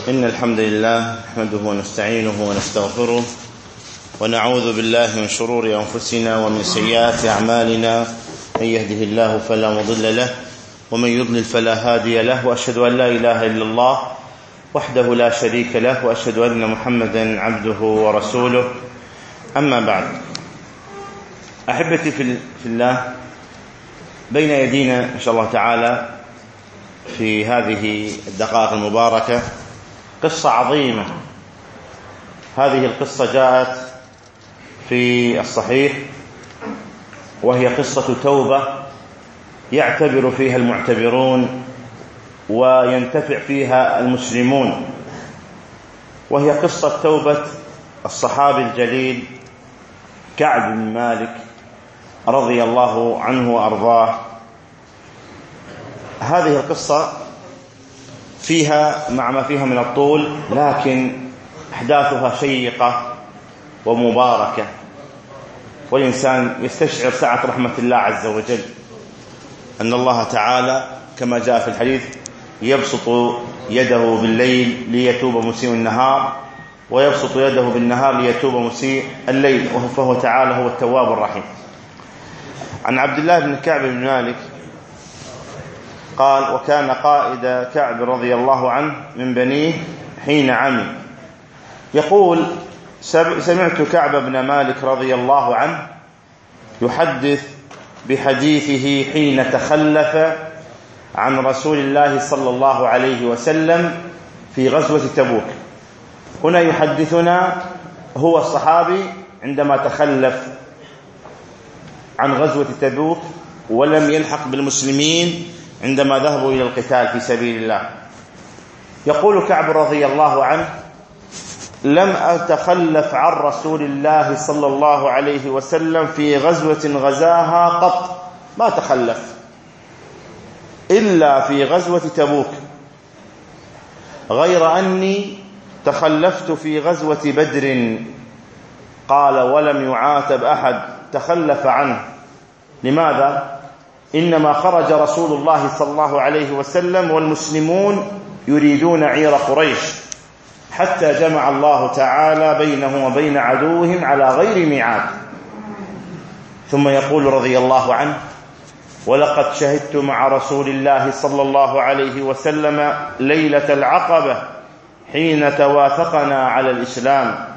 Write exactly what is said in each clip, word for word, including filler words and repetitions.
إن الحمد لله نحمده ونستعينه ونستغفره ونعوذ بالله من شرور أنفسنا ومن سيئات أعمالنا. من يهده الله فلا مضل له ومن يضلل فلا هادي له، وأشهد أن لا إله إلا الله وحده لا شريك له، وأشهد أن محمدا عبده ورسوله. أما بعد، أحبتي في الله، بين يدينا إن شاء الله تعالى في هذه الدقائق المباركة قصة عظيمة. هذه القصة جاءت في الصحيح، وهي قصة توبة يعتبر فيها المعتبرون وينتفع فيها المسلمون، وهي قصة توبة الصحابي الجليل كعب بن مالك رضي الله عنه وأرضاه. هذه القصة فيها مع ما فيها من الطول، لكن أحداثها شيقة ومباركة، والإنسان يستشعر سعة رحمة الله عز وجل، أن الله تعالى كما جاء في الحديث يبسط يده بالليل ليتوب مسيء النهار، ويبسط يده بالنهار ليتوب مسيء الليل، فهو تعالى هو التواب الرحيم. عن عبد الله بن كعب بن مالك قال: وكان قائد كعب رضي الله عنه من بنيه حين عمي. يقول: سمعت كعب بن مالك رضي الله عنه يحدث بحديثه حين تخلف عن رسول الله صلى الله عليه وسلم في غزوة تبوك. هنا يحدثنا هو الصحابي عندما تخلف عن غزوة تبوك ولم يلحق بالمسلمين عندما ذهبوا إلى القتال في سبيل الله. يقول كعب رضي الله عنه: لم أتخلف عن رسول الله صلى الله عليه وسلم في غزوة غزاها قط، ما تخلف إلا في غزوة تبوك، غير أني تخلفت في غزوة بدر. قال: ولم يعاتب أحد تخلف عنه. لماذا؟ إنما خرج رسول الله صلى الله عليه وسلم والمسلمون يريدون عير قريش، حتى جمع الله تعالى بينهم وبين عدوهم على غير ميعاد. ثم يقول رضي الله عنه: ولقد شهدت مع رسول الله صلى الله عليه وسلم ليلة العقبة حين توافقنا على الإسلام،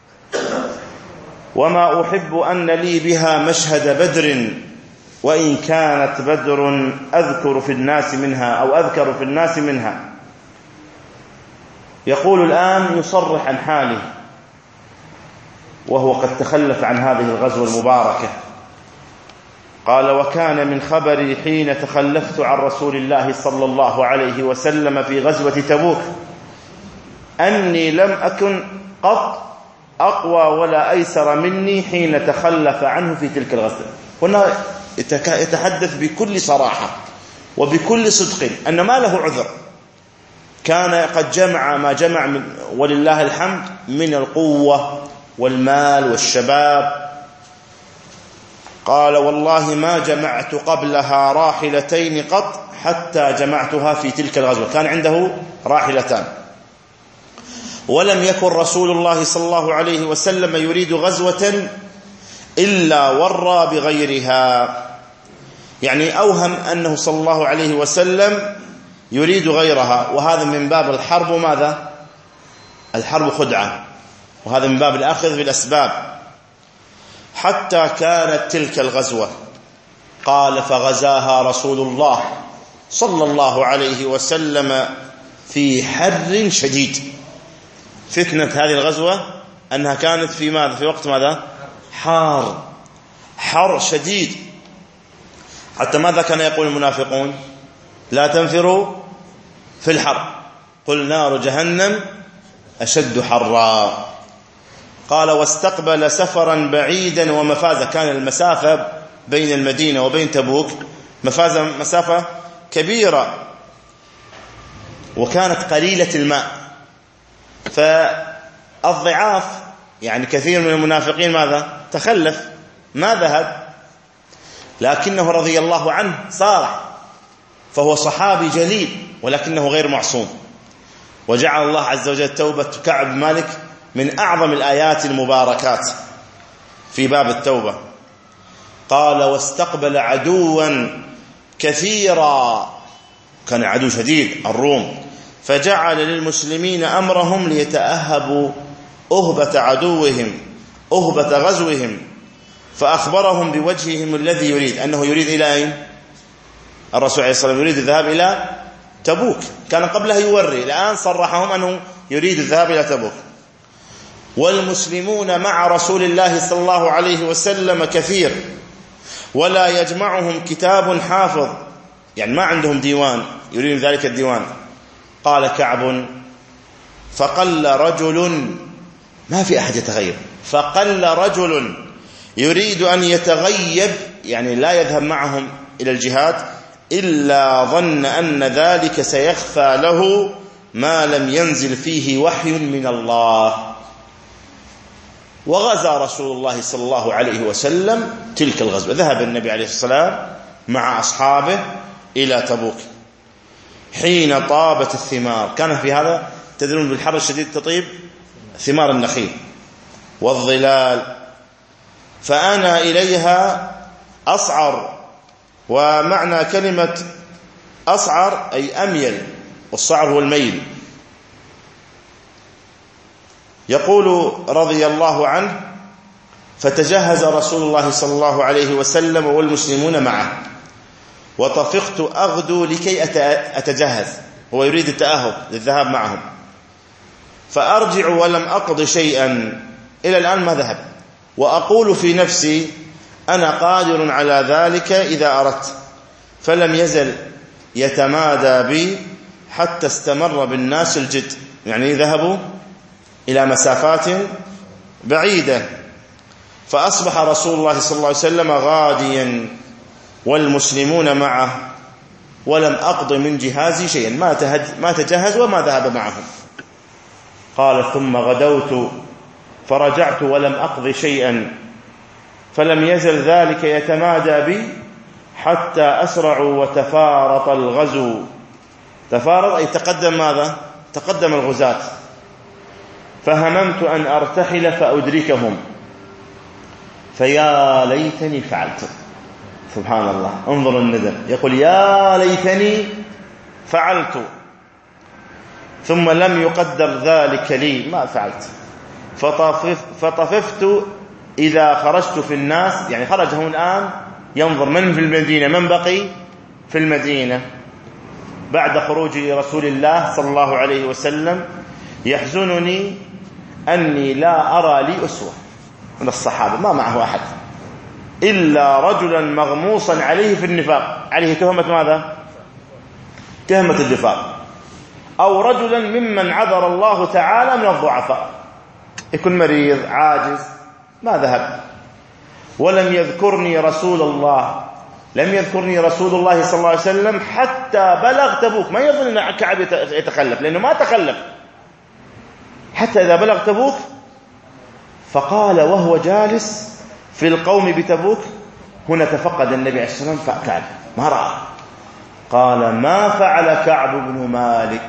وما أحب أن لي بها مشهد بدر، وإن كانت بدر أذكر في الناس منها أو أذكر في الناس منها. يقول الآن يصرح عن حاله وهو قد تخلف عن هذه الغزوة المباركة. قال: وكان من خبري حين تخلفت عن رسول الله صلى الله عليه وسلم في غزوة تبوك أني لم أكن قط أقوى ولا أيسر مني حين تخلف عنه في تلك الغزوة. هنا يتحدث بكل صراحة وبكل صدق أن ما له عذر، كان قد جمع ما جمع من ولله الحمد من القوة والمال والشباب. قال: والله ما جمعت قبلها راحلتين قط حتى جمعتها في تلك الغزوة. كان عنده راحلتان، ولم يكن رسول الله صلى الله عليه وسلم يريد غزوة إلا ورى بغيرها، يعني أوهم أنه صلى الله عليه وسلم يريد غيرها، وهذا من باب الحرب. ماذا؟ الحرب خدعة، وهذا من باب الأخذ بالأسباب. حتى كانت تلك الغزوة، قال: فغزاها رسول الله صلى الله عليه وسلم في حر شديد. فتنة هذه الغزوة أنها كانت في ماذا؟ في وقت ماذا؟ حار، حر شديد. حتى ماذا كان يقول المنافقون؟ لا تنفروا في الحر، قل نار جهنم أشد حرا. قال: واستقبل سفرا بعيدا ومفازة. كان المسافة بين المدينة وبين تبوك مفازة، مسافة كبيرة، وكانت قليلة الماء، فالضعاف يعني كثير من المنافقين ماذا؟ تخلف، ما ذهب. لكنه رضي الله عنه صار، فهو صحابي جليل ولكنه غير معصوم. وجعل الله عز وجل توبة كعب بن مالك من أعظم الآيات المباركات في باب التوبة. قال واستقبل عدوا كثيرا، كان عدو شديد الروم، فجعل للمسلمين أمرهم ليتأهبوا أهبة عدوهم أهبة غزوهم، فأخبرهم بوجههم الذي يريد، أنه يريد إلى أين؟ الرسول عليه الصلاة والسلام يريد الذهاب إلى تبوك، كان قبلها يوري، الآن صرحهم أنه يريد الذهاب إلى تبوك. والمسلمون مع رسول الله صلى الله عليه وسلم كثير، ولا يجمعهم كتاب حافظ، يعني ما عندهم ديوان يريد ذلك الديوان. قال كعب فقل رجل، ما في أحد يتغيب، فقل رجل يريد أن يتغيب، يعني لا يذهب معهم إلى الجهاد، إلا ظن أن ذلك سيخفى له ما لم ينزل فيه وحي من الله. وغزا رسول الله صلى الله عليه وسلم تلك الغزوة، ذهب النبي عليه الصلاة والسلام مع أصحابه إلى تبوك حين طابت الثمار. كان في هذا تدرون بالحر الشديد تطيب ثمار النخيل والظلال، فأنا إليها أصعر، ومعنى كلمة أصعر أي أميل، والصعر هو الميل. يقول رضي الله عنه فتجهز رسول الله صلى الله عليه وسلم والمسلمون معه، وطفقت أغدو لكي أتجهز، هو يريد التأهب للذهاب معهم، فأرجع ولم أقض شيئا، إلى الآن ما ذهب، وأقول في نفسي أنا قادر على ذلك إذا أردت، فلم يزل يتمادى بي حتى استمر بالناس الجد، يعني ذهبوا إلى مسافات بعيدة. فأصبح رسول الله صلى الله عليه وسلم غاديا والمسلمون معه، ولم أقض من جهازي شيئا، ما ما تجهز وما ذهب معهم. قال ثم غدوت فرجعت ولم أقض شيئا، فلم يزل ذلك يتمادى بي حتى أسرعوا وتفارط الغزو. تفارط أي تقدم، ماذا؟ تقدم الغزاة. فهممت أن أرتحل فأدركهم، فيا ليتني فعلت. سبحان الله، انظر الندم، يقول يا ليتني فعلت، ثم لم يقدر ذلك لي، ما فعلت. فطفف فطففت إذا خرجت في الناس، يعني خرج هم الآن ينظر من في المدينة، من بقي في المدينة بعد خروج رسول الله صلى الله عليه وسلم. يحزنني أني لا أرى لي أسوة من الصحابة، ما معه أحد إلا رجلا مغموصا عليه في النفاق، عليه تهمة ماذا؟ تهمة النفاق، أو رجلا ممن عذر الله تعالى من الضعفاء، يكون مريض عاجز ما ذهب. ولم يذكرني رسول الله لم يذكرني رسول الله صلى الله عليه وسلم حتى بلغ تبوك. ما يظن أن كعب يتخلف، لأنه ما تخلف حتى إذا بلغ تبوك. فقال وهو جالس في القوم بتبوك، هنا تفقد النبي عليه الصلاة والسلام فكعب ما رأى. قال ما فعل كعب بن مالك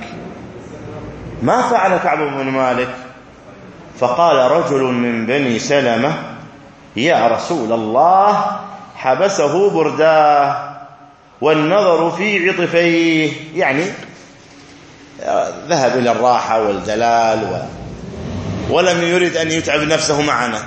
ما فعل كعب بن مالك فقال رجل من بني سلمة يا رسول الله حبسه برداه والنظر في عطفيه، يعني ذهب إلى الراحة والجلال و... ولم يريد أن يتعب نفسه معنا.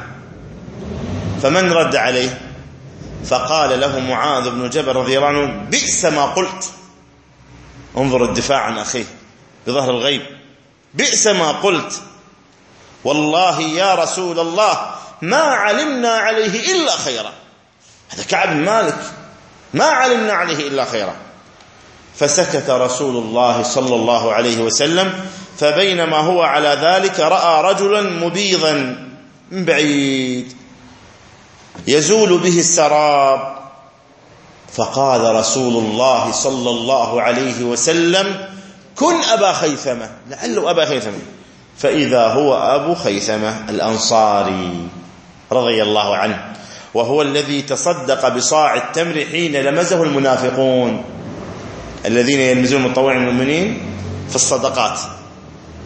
فمن رد عليه؟ فقال له معاذ بن جبل رضي الله عنه بئس ما قلت. انظر الدفاع عن أخيه بظهر الغيب، بئس ما قلت، والله يا رسول الله ما علمنا عليه إلا خيرا. هذا كعب بن مالك، ما علمنا عليه إلا خيرا. فسكت رسول الله صلى الله عليه وسلم، فبينما هو على ذلك رأى رجلا مبيضا من بعيد يزول به السراب، فقال رسول الله صلى الله عليه وسلم كن أبا خيثمة، لعله أبا خيثمة، فإذا هو أبو خيثمة الأنصاري رضي الله عنه، وهو الذي تصدق بصاع التمر حين لمزه المنافقون الذين يلمزون المتطوعين المؤمنين في الصدقات.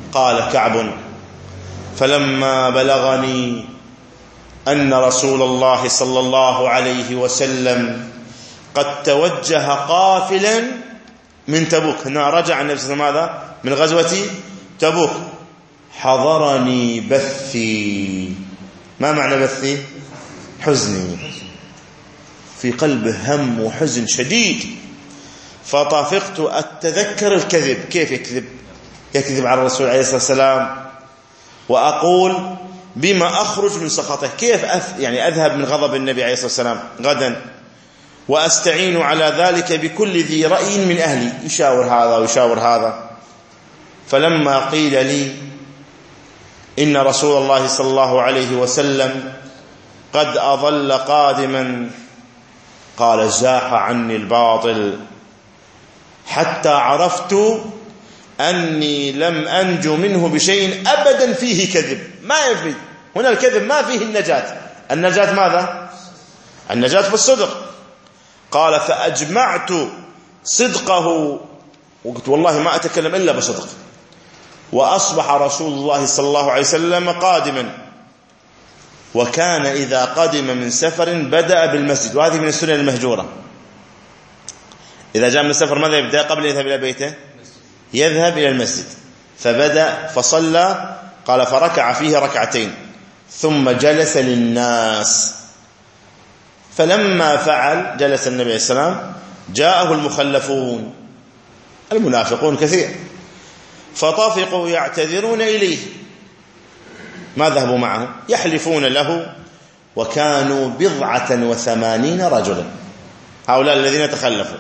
قال كعب: فلما بلغني أن رسول الله صلى الله عليه وسلم قد توجه قافلا من تبوك، هنا رجع النبي صلى الله عليه وسلم ماذا؟ من غزوة تبوك، حضرني بثي. ما معنى بثي؟ حزني، في قلبه هم وحزن شديد. فطافقت أتذكر الكذب، كيف يكذب؟ يكذب على الرسول عليه الصلاة والسلام، وأقول بما أخرج من سخطه، كيف أث... يعني أذهب من غضب النبي عليه الصلاة والسلام غدا، وأستعين على ذلك بكل ذي رأي من أهلي، يشاور هذا ويشاور هذا. فلما قيل لي إن رسول الله صلى الله عليه وسلم قد أظل قادما، قال: زاح عني الباطل حتى عرفت أني لم أنجو منه بشيء أبدا فيه كذب. ما يفيد هنا الكذب، ما فيه النجاة. النجاة ماذا؟ النجاة في الصدق. قال: فأجمعت صدقه، وقلت والله ما أتكلم إلا بصدق. وأصبح رسول الله صلى الله عليه وسلم قادما، وكان إذا قدم من سفر بدأ بالمسجد، وهذه من السنن المهجورة. إذا جاء من السفر ماذا يبدأ قبل أن يذهب إلى بيته؟ يذهب إلى المسجد. فبدأ فصلى، قال: فركع فيه ركعتين ثم جلس للناس. فلما فعل جلس النبي عليه السلام، جاءه المخلفون المنافقون كثير، فطفقوا يعتذرون إليه، ما ذهبوا معه، يحلفون له، وكانوا بضعة وثمانين رجلا هؤلاء الذين تخلفوا.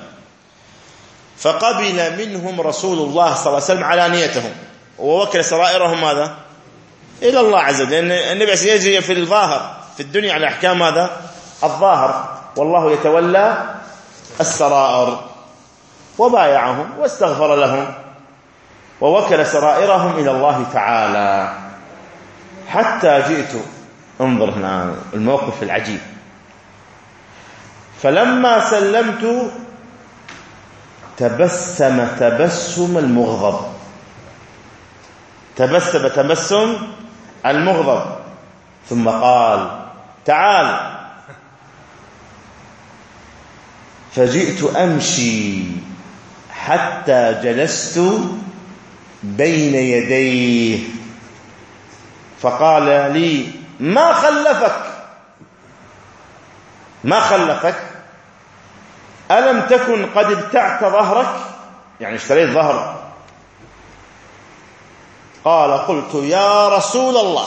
فقبل منهم رسول الله صلى الله عليه وسلم علانيتهم، ووكل سرائرهم ماذا؟ إلى الله عز وجل، لأن النبي يجري في الظاهر في الدنيا على أحكام ماذا؟ الظاهر، والله يتولى السرائر. وبايعهم واستغفر لهم ووكل سرائرهم إلى الله تعالى، حتى جئت. انظر هنا الموقف العجيب. فلما سلمت تبسم تبسم المغضب، تبسم تبسم المغضب، ثم قال: تعال. فجئت أمشي حتى جلست بين يديه، فقال لي: ما خلفك ما خلفك ألم تكن قد ابتعت ظهرك؟ يعني اشتريت ظهر. قال: قلت: يا رسول الله،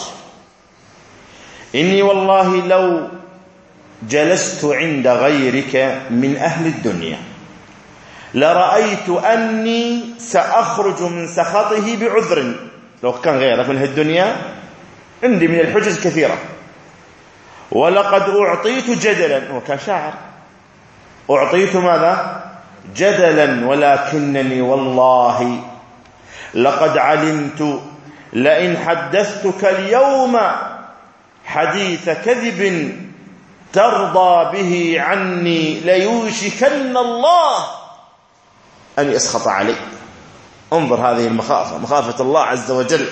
إني والله لو جلست عند غيرك من أهل الدنيا لرأيت أني سأخرج من سخطه بعذر. لو كان غيرك من الدنيا عندي من الحجج كثيرة، ولقد أعطيت جدلا، وكان شاعر، أعطيت ماذا؟ جدلا، ولكنني والله لقد علمت لئن حدثتك اليوم حديث كذب ترضى به عني ليوشكن الله أن يسخط علي. انظر هذه المخافة، مخافة الله عز وجل.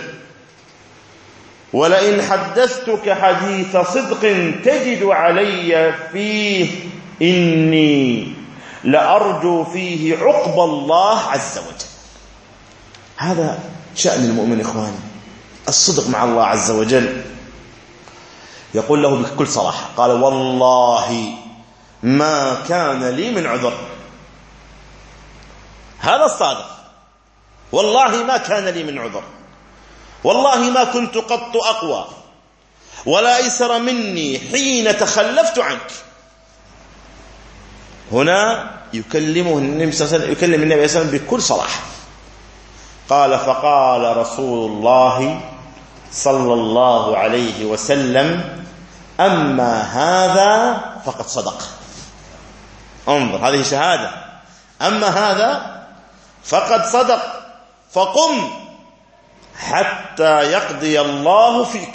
ولئن حدثتك حديث صدق تجد علي فيه إني لأرجو فيه عقب الله عز وجل. هذا شأن المؤمن إخواني، الصدق مع الله عز وجل. يقول له بكل صراحة، قال: والله ما كان لي من عذر. هذا الصادق، والله ما كان لي من عذر، والله ما كنت قط أقوى ولا أيسر مني حين تخلفت عنك. هنا يكلمه النبي صلى الله عليه وسلم، يكلم النبي صلى الله عليه وسلم بكل صراحة. قال: فقال رسول الله صلى الله عليه وسلم: أما هذا فقد صدق. انظر هذه شهادة، أما هذا فقد صدق، فقم حتى يقضي الله فيك.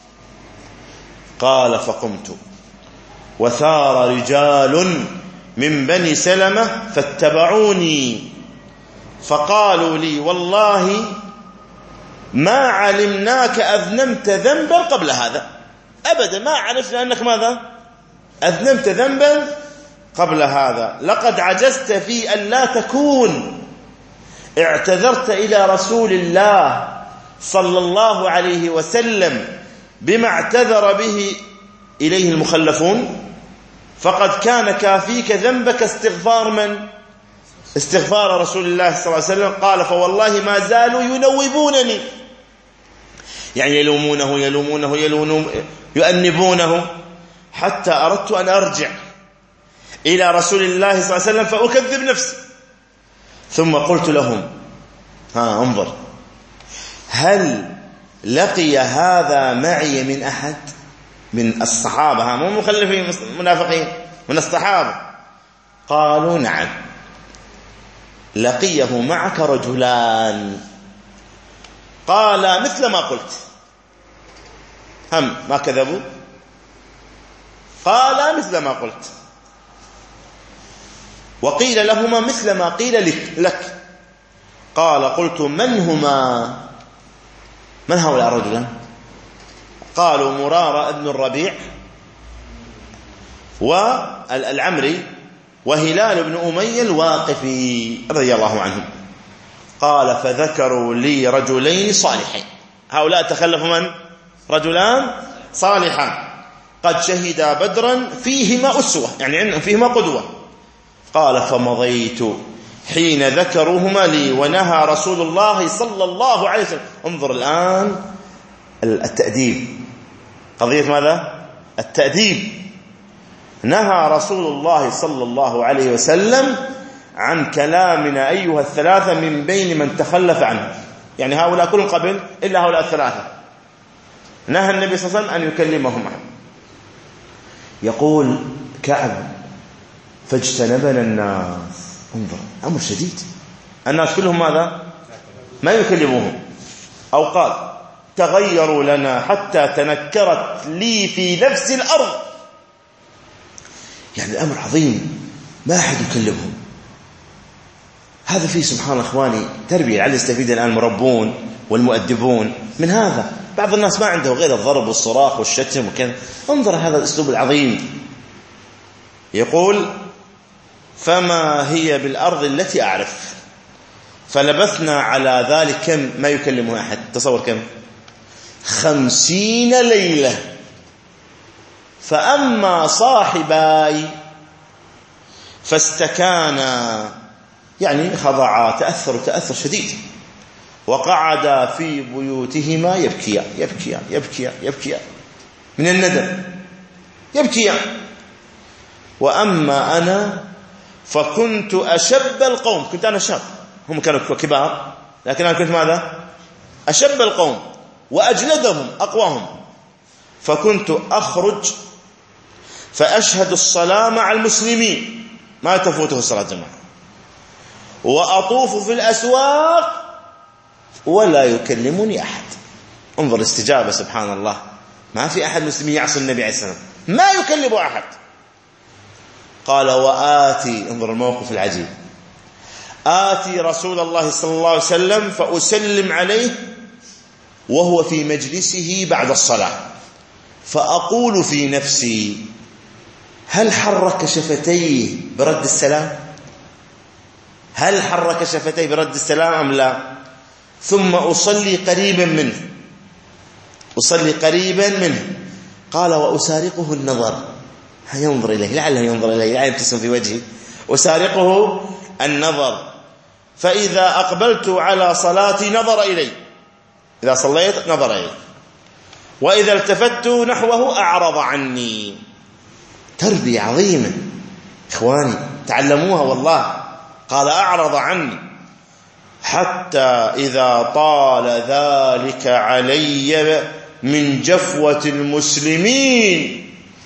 قال: فقمت، وثار رجال من بني سلمة فاتبعوني، فقالوا لي: والله ما علمناك أذنبت ذنبا قبل هذا، أبدا ما عرفنا أنك ماذا أذنبت ذنبا قبل هذا. لقد عجزت في أن لا تكون اعتذرت إلى رسول الله صلى الله عليه وسلم بما اعتذر به إليه المخلفون، فقد كان كافيك ذنبك استغفار من؟ استغفار رسول الله صلى الله عليه وسلم. قال فوالله ما زالوا ينوبونني، يعني يلومونه يلومونه يلومونه يؤنبونه، حتى أردت أن أرجع إلى رسول الله صلى الله عليه وسلم فأكذب نفسي. ثم قلت لهم ها انظر، هل لقي هذا معي من أحد من الصحابة، ها مو مخلفين منافقين، من الصحابة؟ قالوا نعم، لقيه معك رجلان. قال مثل ما قلت، هم ما كذبوا، قال مثل ما قلت. وقيل لهما مثل ما قيل لك, لك. قال قلت من هما؟ من هؤلاء الرجلان؟ قالوا مرارة ابن الربيع والعمري وهلال بن أمية الواقفي رضي الله عنهم. قال فذكروا لي رجلين صالحين، هؤلاء تخلفوا من؟ رجلان صالحان قد شهدا بدرا فيهما أسوة، يعني فيهما قدوة. قال فمضيت حين ذكروهما لي ونهى رسول الله صلى الله عليه وسلم. انظر الآن التأديب، قضية ماذا؟ التأديب. نهى رسول الله صلى الله عليه وسلم عن كلامنا أيها الثلاثة من بين من تخلف عنه، يعني هؤلاء كلهم قبل إلا هؤلاء الثلاثة. نهى النبي صلى الله عليه وسلم أن يكلمهم. يقول كعب فاجتنبنا الناس. انظر أمر شديد، الناس كلهم ماذا؟ ما يكلموهم. أو قال تغيروا لنا حتى تنكرت لي في نفس الأرض، يعني الأمر عظيم، ما أحد يكلمهم. هذا فيه سبحان الله إخواني تربية، لعل يستفيد الآن المربون والمؤدبون من هذا. بعض الناس ما عنده غير الضرب والصراخ والشتم وكذا. انظر هذا الأسلوب العظيم. يقول فما هي بالأرض التي أعرف. فلبثنا على ذلك كم؟ ما يكلمه أحد، تصور كم؟ خمسين ليلة. فأما صاحباي فاستكانا، يعني خضعا، تأثر تأثر شديد، وقعدا في بيوتهما يبكيا يبكيا يبكيا يبكيا من الندم، يبكيا. وأما أنا فكنت أشب القوم، كنت أنا شاب، هم كانوا كبار، لكن أنا كنت ماذا؟ أشب القوم وأجلدهم أقواهم. فكنت أخرج فأشهد الصلاة مع المسلمين، ما تفوته الصلاة جماعة، وأطوف في الأسواق ولا يكلمني أحد. انظر الاستجابة سبحان الله، ما في أحد مسلم يعصي النبي عليه السلام، ما يكلم أحد. قال وآتي، انظر الموقف العجيب، آتي رسول الله صلى الله عليه وسلم فأسلم عليه وهو في مجلسه بعد الصلاة، فأقول في نفسي هل حرك شفتيه برد السلام؟ هل حرك شفتيه برد السلام أم لا؟ ثم أصلي قريبا منه، أصلي قريبا منه. قال وأسارقه النظر، ينظر إليه لعله ينظر إليه، لعله يبتسم في وجهي. أسارقه النظر، فإذا أقبلت على صلاتي نظر إلي، إذا صليت نظر إلي، وإذا التفت نحوه أعرض عني. تربية عظيمة إخواني، تعلموها والله. قال أعرض عني، حتى إذا طال ذلك علي من جفوة المسلمين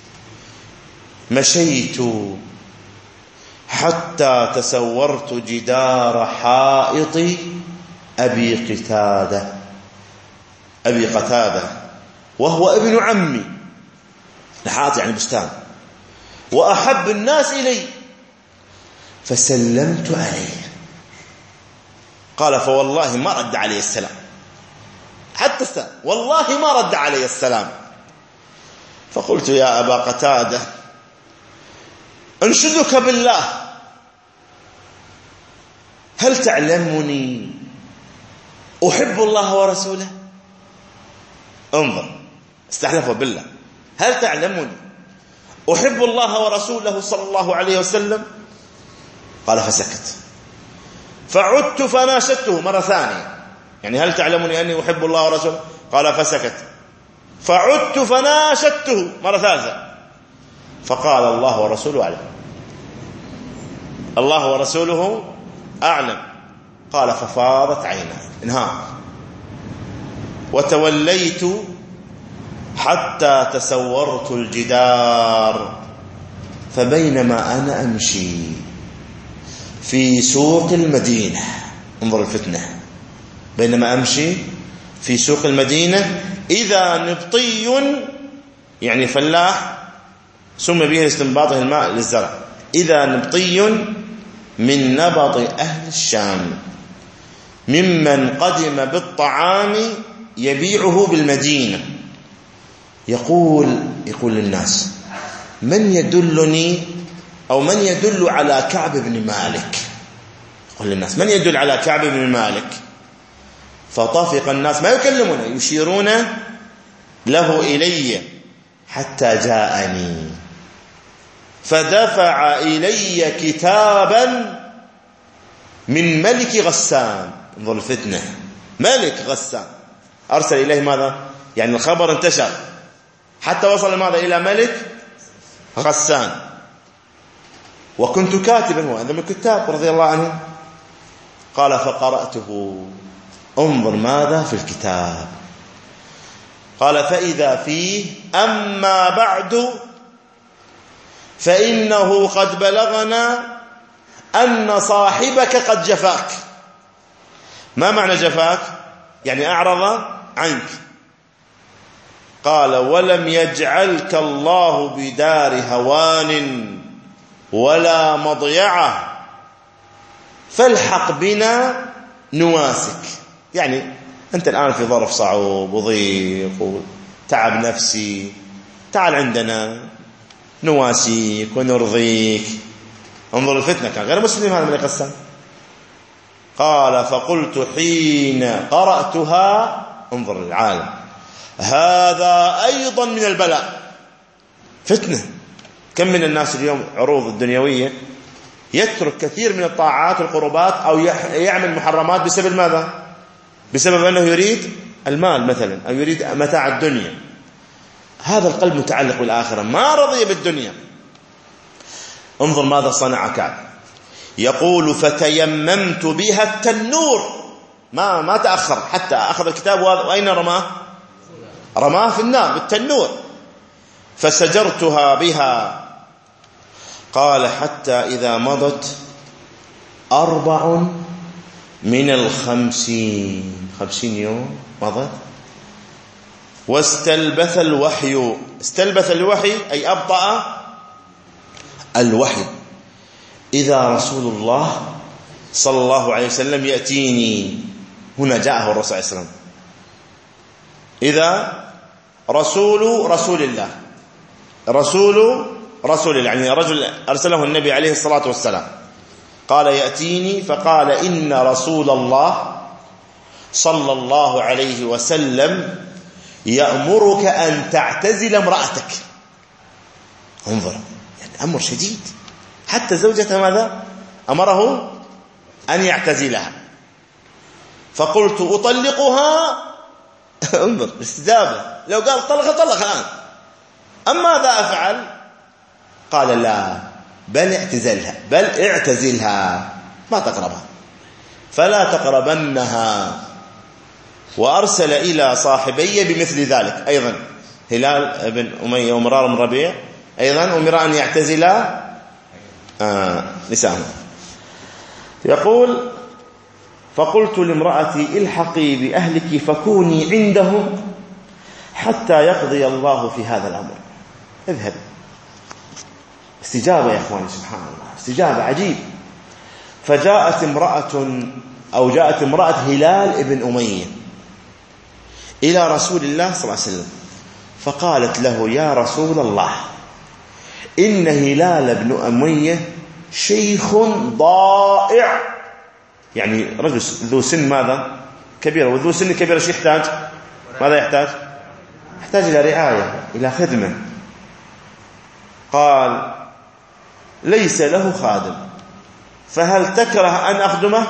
مشيت حتى تسورت جدار حائط أبي قتادة أبي قتادة وهو ابن عمي، الحائط يعني بستان، وأحب الناس إلي، فسلمت عليه. قال فوالله ما رد عليه السلام، حتى السلام، والله ما رد علي السلام. فقلت يا أبا قتادة أنشدك بالله هل تعلمني أحب الله ورسوله؟ انظر، استحلفوا بالله، هل تعلمني أحب الله ورسوله صلى الله عليه وسلم؟ قال فسكت. فعدت فناشدته مرة ثانية، يعني هل تعلمني أني أحب الله ورسوله؟ قال فسكت. فعدت فناشدته مرة ثالثة، فقال الله ورسوله أعلم، الله ورسوله أعلم. قال ففاضت عيناه، انهار. وتوليت حتى تسورت الجدار، فبينما أنا أمشي في سوق المدينة، انظر الفتنة، بينما أمشي في سوق المدينة إذا نبطي، يعني فلاح سمي به استنباطه الماء للزرع، إذا نبطي من نبط أهل الشام ممن قدم بالطعام يبيعه بالمدينة، يقول يقول للناس من يدلني أو من يدل على كعب بن مالك، يقول للناس من يدل على كعب بن مالك. فطافق الناس ما يكلمونه، يشيرون له إلي حتى جاءني فدفع إلي كتابا من ملك غسان. انظر الفتنة، ملك غسان أرسل إليه ماذا؟ يعني الخبر انتشر حتى وصل ماذا؟ إلى ملك غسان. وكنت كاتبا، وهذا من الكتاب رضي الله عنه. قال فقرأته، انظر ماذا في الكتاب. قال فإذا فيه أما بعد فإنه قد بلغنا أن صاحبك قد جفاك. ما معنى جفاك؟ يعني أعرض عنك. قال ولم يجعلك الله بدار هوان ولا مضيعة فالحق بنا نواسك. يعني أنت الآن في ظرف صعب وضيق وتعب نفسي، تعال عندنا نواسيك ونرضيك. انظر الفتنة، كان غير مسلم هذا ملك غسان. قال فقلت حين قرأتها، انظر العالم، هذا أيضا من البلاء. فتنة. كم من الناس اليوم عروض الدنيوية يترك كثير من الطاعات والقربات أو يعمل محرمات بسبب ماذا؟ بسبب أنه يريد المال مثلا أو يريد متاع الدنيا. هذا القلب متعلق بالآخرة، ما رضي بالدنيا. انظر ماذا صنع كعب، يقول فتيممت بها التنور، ما ما تأخر حتى أخذ الكتاب. وأين رماه؟ رماه في النار بالتنور. فسجرتها بها. قال حتى إذا مضت أربع من الخمسين، خمسين يوم مضت، واستلبث الوحي. استلبث الوحي أي أبطأ الوحي. إذا رسول الله صلى الله عليه وسلم يأتيني. هنا جاءه الرسول صلى الله عليه وسلم. إذا رسول رسول الله، رسول رسول الله، يعني رجل أرسله النبي عليه الصلاة والسلام. قال يأتيني فقال إن رسول الله صلى الله عليه وسلم يأمرك أن تعتزل امرأتك. انظر، يعني أمر شديد. حتى زوجته ماذا؟ أمره أن يعتزلها. فقلت أطلقها؟ انظر الاستجابة، لو قال طلق طلق الآن. أما ماذا أفعل؟ قال لا، بل اعتزلها، بل اعتزلها، ما تقربها، فلا تقربنها. وأرسل إلى صاحبي بمثل ذلك أيضا، هلال بن أمية ومرار بن ربيع أيضا أمر أن يعتزلا آه نساءهم. يقول فقلت لامرأتي الحقي بأهلك فكوني عندهم حتى يقضي الله في هذا الأمر. اذهب. استجابة يا أخواني، سبحان الله، استجابة عجيب. فجاءت امرأة أو جاءت امرأة هلال ابن أمية إلى رسول الله صلى الله عليه وسلم فقالت له: يا رسول الله، إن هلال بن أمية شيخ ضائع، يعني رجل ذو سن ماذا كبيرة، وذو سن كبيرة شو يحتاج؟ ماذا يحتاج؟ يحتاج إلى رعاية، إلى خدمة. قال: ليس له خادم، فهل تكره أن أخدمه؟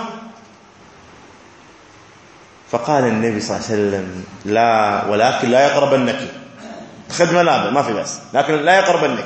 فقال النبي صلى الله عليه وسلم: لا، ولكن لا يقربنك. خدمة لا، ما في بأس، لكن لا يقربنك،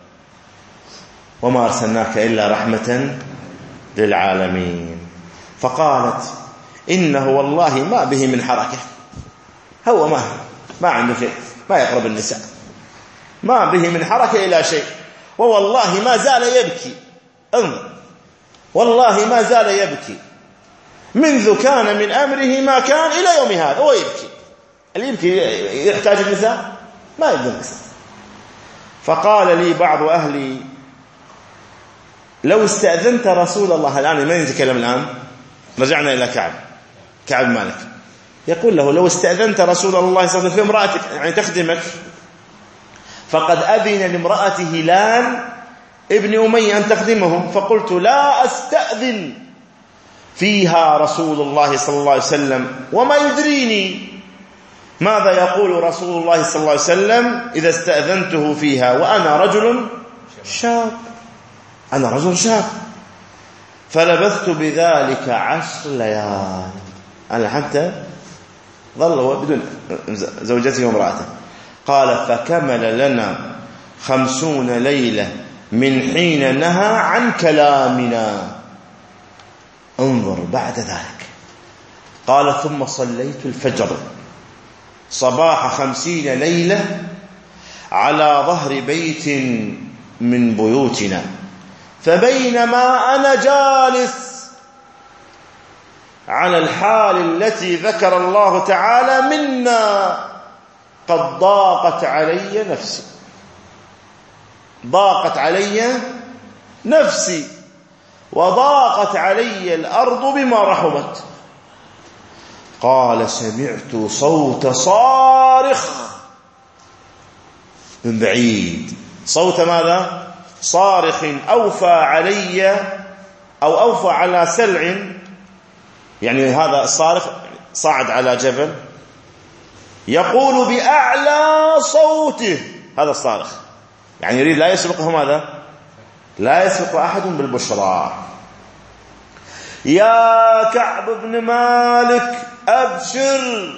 وما أرسلناك إلا رحمة للعالمين. فقالت: إنه والله ما به من حركة، هو ما ما عنده شيء، ما يقرب النساء، ما به من حركة إلى شيء، ووالله ما زال يبكي. انظر، والله ما زال يبكي منذ كان من أمره ما كان إلى يوم هذا، هو يبكي. اللي يبكي يحتاج النساء؟ ما يبدو النساء. فقال لي بعض أهلي: لو استأذنت رسول الله، الآن من يتكلم الآن؟ رجعنا إلى كعب كعب مالك، يقول له: لو استأذنت رسول الله صلى الله عليه وسلم في امرأتك، يعني تخدمك، فقد أذن لامرأة هلال ابن أمية أن تخدمه. فقلت: لا أستأذن فيها رسول الله صلى الله عليه وسلم، وما يدريني ماذا يقول رسول الله صلى الله عليه وسلم إذا استأذنته فيها، وأنا رجل شاب، أنا رجل شاب. فلبثت بذلك عشر ليال، أنا حتى ظل هو بدون زوجته وامرأته. قال: فكمل لنا خمسون ليلة من حين نهى عن كلامنا. انظر بعد ذلك، قال: ثم صليت الفجر صباح خمسين ليلة على ظهر بيت من بيوتنا، فبينما أنا جالس على الحال التي ذكر الله تعالى منا قد ضاقت علي نفسي، ضاقت علي نفسي وضاقت علي الأرض بما رحبت. قال: سمعت صوت صارخ من بعيد، صوت ماذا؟ صارخ أوفى علي أو أوفى على سلع، يعني هذا الصارخ صعد على جبل يقول بأعلى صوته، هذا الصارخ يعني يريد لا يسبقه ماذا؟ لا يسبق أحد بالبشرى. يا كعب بن مالك أبشر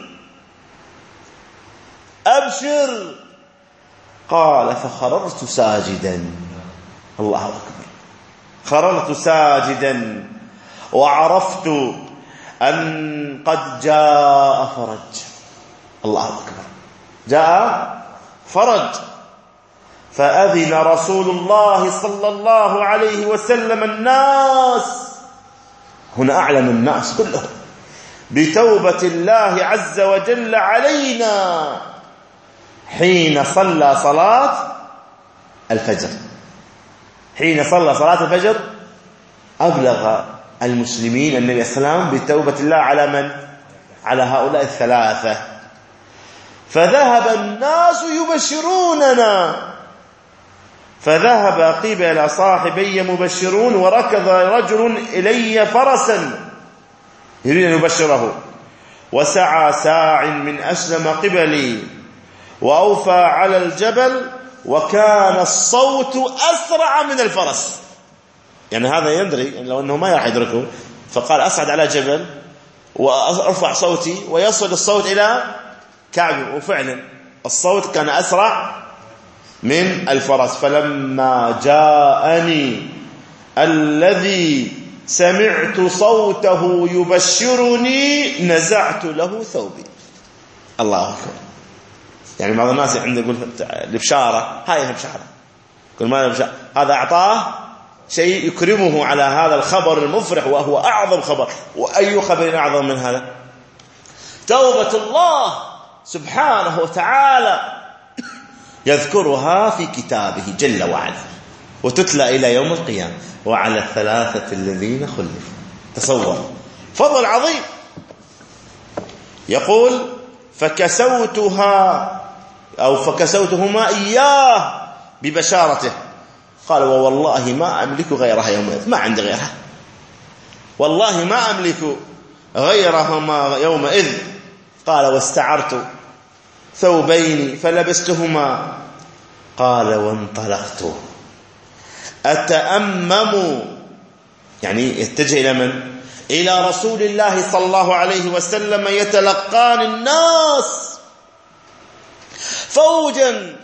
أبشر. قال: فخررت ساجدا، الله أكبر، خررت ساجدا وعرفت أن قد جاء فرج، الله أكبر، جاء فرج. فأذن رسول الله صلى الله عليه وسلم الناس، هنا أعلم الناس كلهم بتوبة الله عز وجل علينا حين صلى صلاة الفجر. حين صلى صلاة الفجر أبلغ المسلمين النبي السلام بتوبة الله على من؟ على هؤلاء الثلاثة. فذهب الناس يبشروننا، فذهب قبل صاحبي مبشرون، وركض رجل إلي فرسا يريد أن يبشره، وسعى ساع من أسلم قبلي وأوفى على الجبل، وكان الصوت أسرع من الفرس، يعني هذا يدري لو أنه ما راح يدركه، فقال: أصعد على جبل وأرفع صوتي ويصل الصوت إلى كعبه، وفعلا الصوت كان أسرع من الفرس. فلما جاءني الذي سمعت صوته يبشرني نزعت له ثوبي، الله أكبر. يعني بعض الناس عنده يقول البشارة، هاي البشارة، يقول ما البشارة، هذا أعطاه شيء يكرمه على هذا الخبر المفرح، وهو أعظم خبر. وأي خبر أعظم من هذا؟ توبة الله سبحانه وتعالى يذكرها في كتابه جل وعلا، وتتلى إلى يوم القيامة. وعلى الثلاثة الذين خلفوا، تصور فضل عظيم. يقول: فكسوتها أو فكسوتهما إياه ببشارته. قال ووالله ما أملك غيرها يومئذ، ما عندي غيرها، والله ما أملك غيرهما يومئذ. قال واستعرت ثوبين فلبستهما. قال وانطلقت أتأمم، يعني يتجه إلى من؟ إلى رسول الله صلى الله عليه وسلم يتلقان الناس فوجا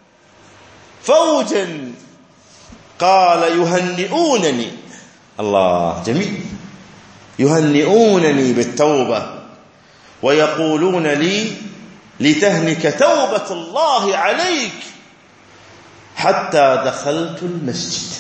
فوجا. قال يهنئونني، الله جميل، يهنئونني بالتوبة ويقولون لي لتهنك توبة الله عليك. حتى دخلت المسجد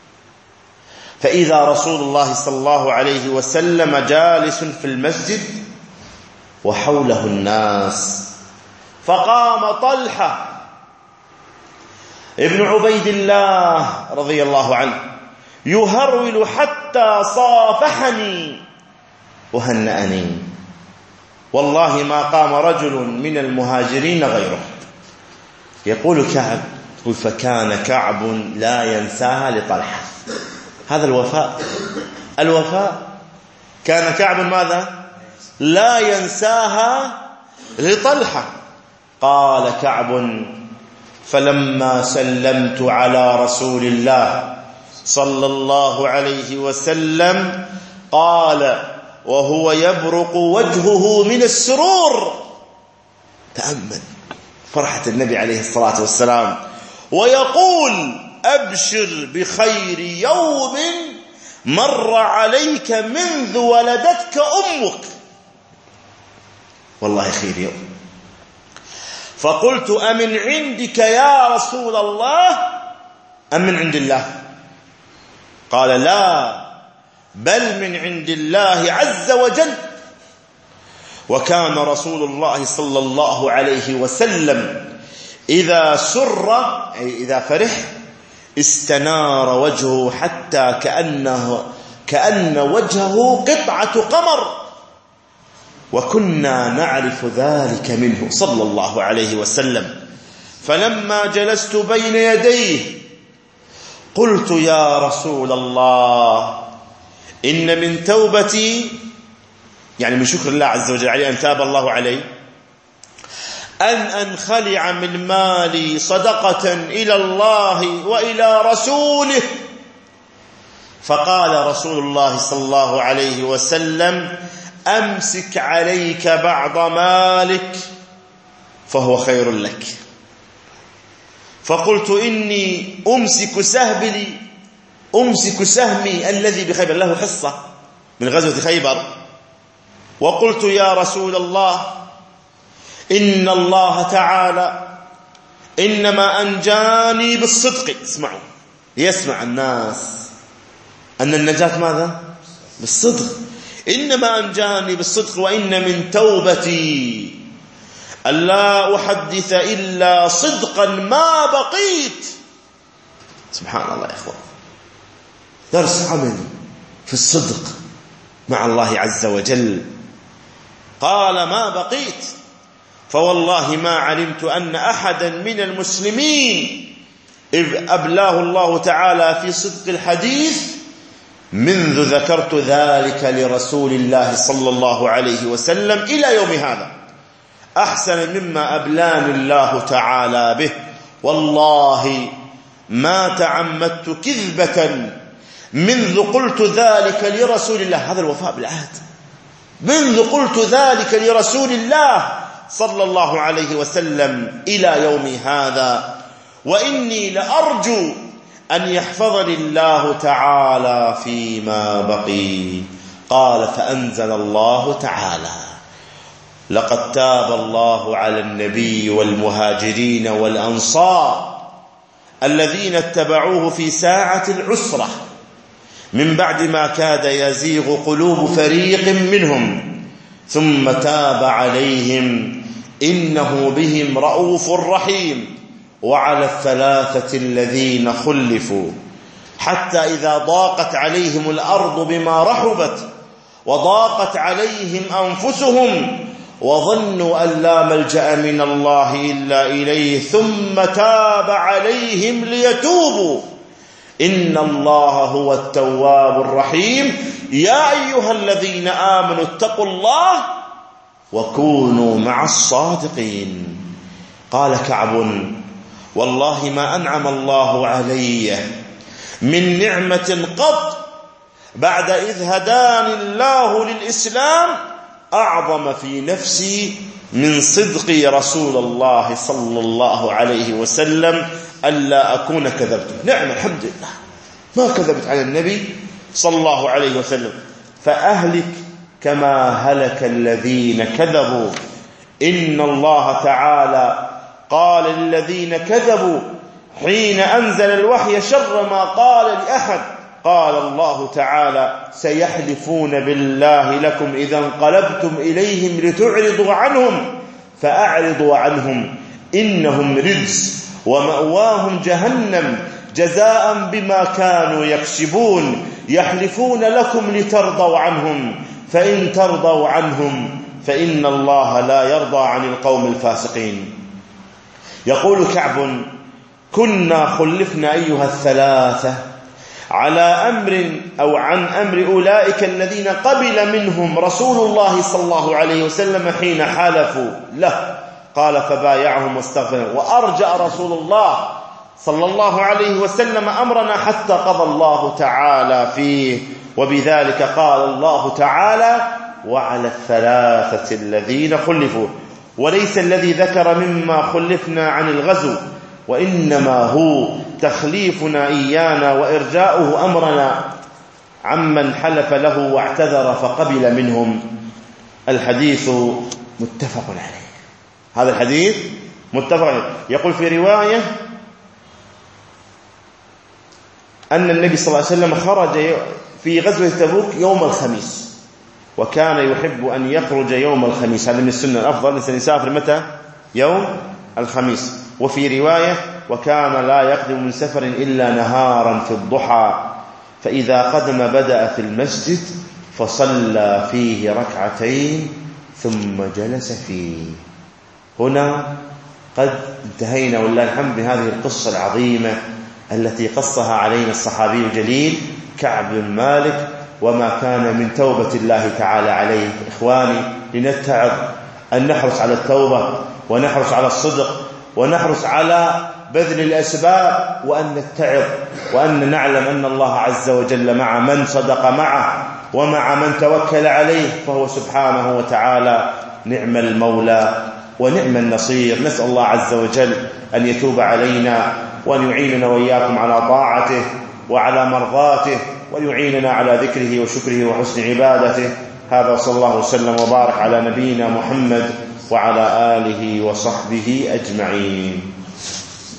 فإذا رسول الله صلى الله عليه وسلم جالس في المسجد وحوله الناس. فقام طلحة ابن عبيد الله رضي الله عنه يهرول حتى صافحني وهنأني. والله ما قام رجل من المهاجرين غيره. يقول كعب فكان كعب لا ينساها لطلحة. هذا الوفاء، الوفاء. كان كعب ماذا؟ لا ينساها لطلحة. قال كعب فلما سلمت على رسول الله صلى الله عليه وسلم قال وهو يبرق وجهه من السرور، تأمل فرحة النبي عليه الصلاة والسلام، ويقول أبشر بخير يوم مر عليك منذ ولدتك أمك. والله خير يوم. فقلت أمن عندك يا رسول الله أم من عند الله؟ قال لا بل من عند الله عز وجل. وكان رسول الله صلى الله عليه وسلم إذا سر أي إذا فرح استنار وجهه حتى كأنه كأن وجهه قطعة قمر، وكنا نعرف ذلك منه صلى الله عليه وسلم. فلما جلست بين يديه قلت يا رسول الله إن من توبتي، يعني من شكر الله عز وجل عليه أن تاب الله عليه، أن أنخلع من مالي صدقة إلى الله وإلى رسوله. فقال رسول الله صلى الله عليه وسلم أمسك عليك بعض مالك فهو خير لك. فقلت إني أمسك سهمي أمسك سهمي الذي بخيبر، له حصة من غزوة خيبر. وقلت يا رسول الله إن الله تعالى إنما أنجاني بالصدق. اسمعوا، يسمع الناس أن النجاة ماذا؟ بالصدق. إنما أنجاني بالصدق وإن من توبتي ألا أحدث إلا صدقا ما بقيت. سبحان الله يا إخوان، درس عمل في الصدق مع الله عز وجل. قال ما بقيت، فوالله ما علمت أن أحدا من المسلمين إذ أبلاه الله تعالى في صدق الحديث منذ ذكرت ذلك لرسول الله صلى الله عليه وسلم إلى يوم هذا أحسن مما أبلاني الله تعالى به. والله ما تعمدت كذبة منذ قلت ذلك لرسول الله. هذا الوفاء بالعهد. منذ قلت ذلك لرسول الله صلى الله عليه وسلم إلى يوم هذا، وإني لأرجو أن يحفظني الله تعالى فيما بقي. قال فأنزل الله تعالى لقد تاب الله على النبي والمهاجرين والأنصار الذين اتبعوه في ساعة العسرة من بعد ما كاد يزيغ قلوب فريق منهم ثم تاب عليهم إنه بهم رؤوف رحيم. وعلى الثلاثة الذين خلفوا حتى إذا ضاقت عليهم الأرض بما رحبت وضاقت عليهم أنفسهم وظنوا أن لا ملجأ من الله إلا إليه ثم تاب عليهم ليتوبوا إن الله هو التواب الرحيم يا أيها الذين آمنوا اتقوا الله وكونوا مع الصادقين. قال كعب والله ما أنعم الله علي من نعمة قط بعد إذ هداني الله للإسلام أعظم في نفسي من صدق رسول الله صلى الله عليه وسلم ألا أكون كذبت. نعم الحمد لله ما كذبت على النبي صلى الله عليه وسلم. فأهلك كما هلك الذين كذبوا. إن الله تعالى قال للذين كذبوا حين أنزل الوحي شر ما قال لأحد. قال الله تعالى سيحلفون بالله لكم إذا انقلبتم إليهم لتعرضوا عنهم فأعرضوا عنهم إنهم رجس ومأواهم جهنم جزاء بما كانوا يكسبون. يحلفون لكم لترضوا عنهم فإن ترضوا عنهم فإن الله لا يرضى عن القوم الفاسقين. يقول كعب كنا خلفنا أيها الثلاثة على أمر أو عن أمر أولئك الذين قبل منهم رسول الله صلى الله عليه وسلم حين حالفوا له. قال فبايعهم واستغفر وأرجأ رسول الله صلى الله عليه وسلم أمرنا حتى قضى الله تعالى فيه. وبذلك قال الله تعالى وعلى الثلاثة الذين خلفوا. وليس الذي ذكر مما خلفنا عن الغزو وإنما هو تخليفنا إيانا وإرجاؤه أمرنا عمن حلف له واعتذر فقبل منهم. الحديث متفق عليه. هذا الحديث متفق عليه. يقول في رواية أن النبي صلى الله عليه وسلم خرج في غزوة تبوك يوم الخميس وكان يحب أن يخرج يوم الخميس. هذا من السنة الأفضل الإنسان يسافر متى؟ يوم الخميس. وفي رواية وكان لا يقدم من سفر إلا نهارا في الضحى فإذا قدم بدأ في المسجد فصلى فيه ركعتين ثم جلس فيه. هنا قد انتهينا والله الحمد بهذه القصة العظيمة التي قصها علينا الصحابي الجليل كعب بن مالك وما كان من توبة الله تعالى عليه. إخواني لنتعظ أن نحرص على التوبة ونحرص على الصدق ونحرص على بذل الأسباب وأن نتعظ وأن نعلم أن الله عز وجل مع من صدق معه ومع من توكل عليه فهو سبحانه وتعالى نعم المولى ونعم النصير. نسأل الله عز وجل أن يتوب علينا وأن يعيننا وإياكم على طاعته وعلى مرضاته وأن يعيننا على ذكره وشكره وحسن عبادته. هذا صلى الله وسلم وبارك على نبينا محمد وعلى آله وصحبه أجمعين.